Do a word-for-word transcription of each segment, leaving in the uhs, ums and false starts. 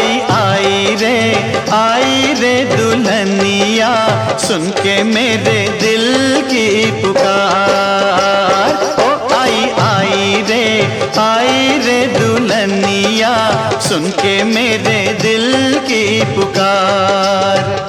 आई आई रे आई रे दुल्हनिया, सुन के मेरे दिल की पुकार। ओ आई आई रे आई रे दुल्हनिया, सुन के मेरे दिल की पुकार।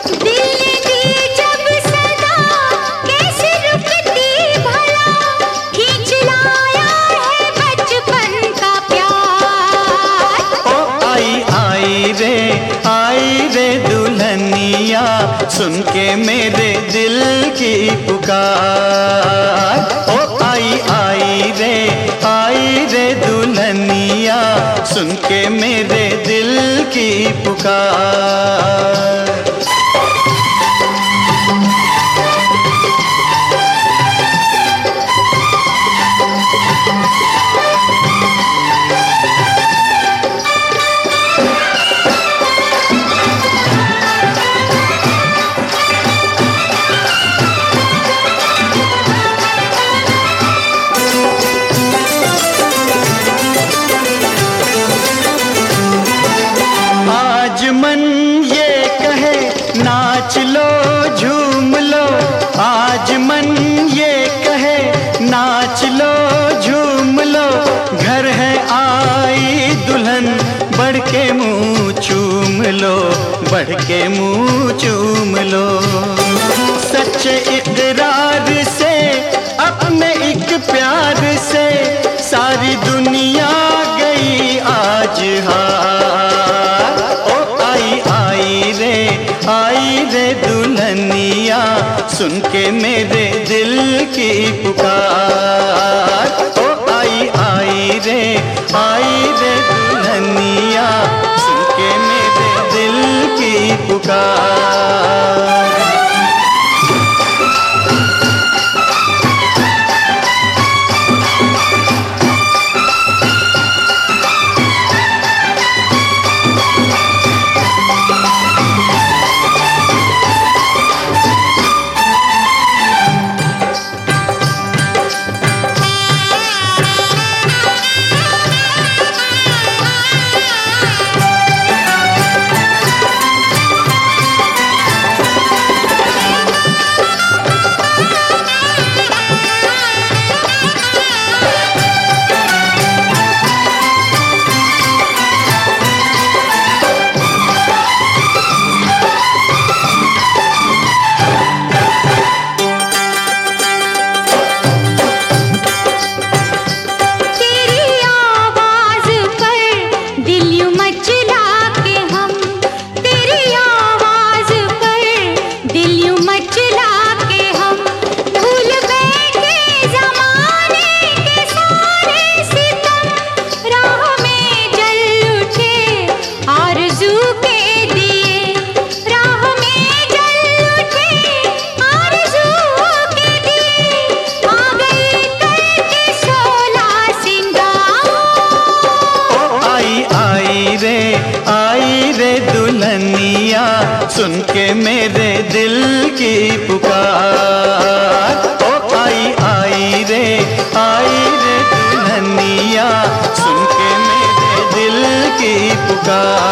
आई रे दुल्हनिया, सुन के मेरे दिल की पुकार। ओ आई आई रे आई रे दुल्हनिया, सुन के मेरे दिल की पुकार। आज मन ये कहे नाच लो झूम लो, आज मन ये कहे नाच लो झूम लो, घर है आई दुल्हन बढ़ के मुँह चूम लो, बढ़ के मुँह चूम लो। सच्चे इकरार से अपने एक प्यार से सारी दुनिया गई आज हार। ओ आई आई रे आई रे दुल्हनिया, सुन के मेरे दिल की पुकार। ओ आई आई रे आई रे दुल्हनिया, सुन के मेरे दिल की पुकार। आई रे दुल्हनिया, सुन के मेरे दिल की पुकार। ओ आई आई रे आई रे दुल्हनिया, सुन के मेरे दिल की पुकार।